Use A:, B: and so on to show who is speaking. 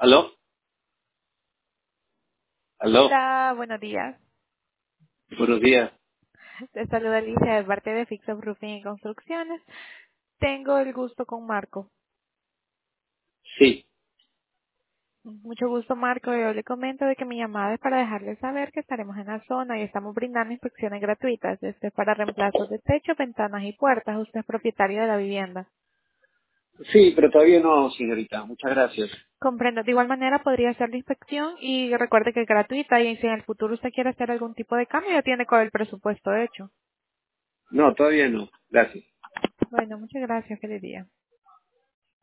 A: ¿Aló? ¿Aló?
B: Hola, buenos días.
A: Buenos días.
B: Te saluda Alicia de parte de Fix Up Roofing y Construcciones. Tengo el gusto con Marco.
A: Sí.
B: Mucho gusto, Marco. Yo le comento de que mi llamada es para dejarle saber que estaremos en la zona y estamos brindando inspecciones gratuitas. Este es para reemplazos de techo, ventanas y puertas. Usted es propietario de la vivienda.
A: Sí, pero todavía no, señorita. Muchas gracias.
B: Comprendo. De igual manera podría hacer la inspección y recuerde que es gratuita y si en el futuro usted quiere hacer algún tipo de cambio ya tiene con el presupuesto hecho.
A: No, todavía no. Gracias.
B: Bueno, muchas gracias. Feliz día.